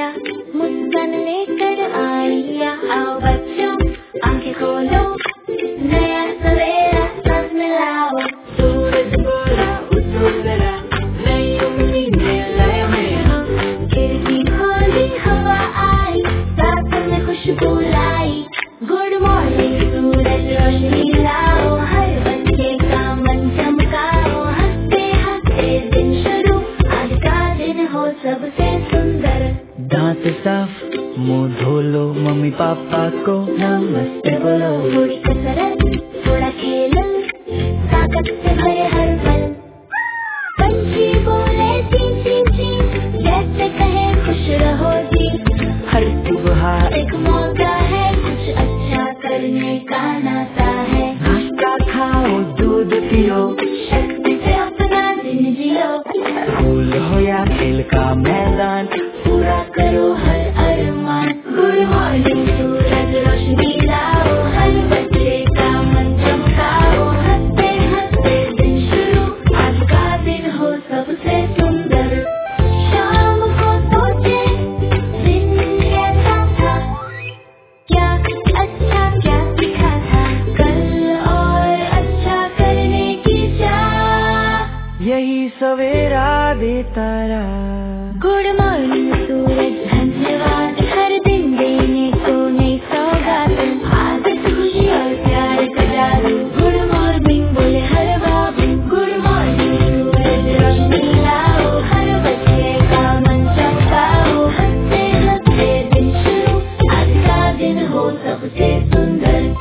मुस्कान लेकर आइया। आओ बच्चों आंखें खोलो, नया सवेरा सांस मिलाओ। सूरज गोरा उठो जरा, नई उम्मीदें लाए मेरा। खिड़की खोली हवा आई, रात में खुशबू लाई। गुड मॉर्निंग सूरज रोशनी लाओ, हर बच्चे का मन चमकाओ। हंसते हंसते दिन शुरू, आज का दिन हो सबसे सुंदर। दांत साफ मुंह धो लो, मम्मी पापा को नमस्ते बोलो। थोड़ी कसरत थोड़ा खेल, ताकत से भरे हर पल। पंछी बोले चीं चीं चीं, जैसे कहे खुश रहो जी। हर सुबह एक मौका है, कुछ अच्छा करने का नाता है। नाश्ता खाओ, दूध पियो, शक्ति से अपना दिन जियो। स्कूल हो या खेल का मैदान, पूरा करो हर अरमान। गुड मॉर्निंग सूरज रोशनी लाओ, हर बच्चे का मन चमकाओ। हंसते हंसते दिन शुरू, आज का दिन हो सबसे सुंदर। शाम को सोचे दिन कैसा था, क्या अच्छा क्या सीखा था कल, और अच्छा करने की चाह यही सवेरा देता रहा। गुड मॉर्निंग सूरज धन्यवाद, हर दिन देने को नई सौगात। आदत खुशी और प्यार का जादू, गुड मॉर्निंग बोले हर बाबू। गुड मॉर्निंग सूरज रोशनी लाओ, हर बच्चे का मन चमकाओ। हंसते हंसते दिन शुरू, आज का दिन हो सबसे सुंदर।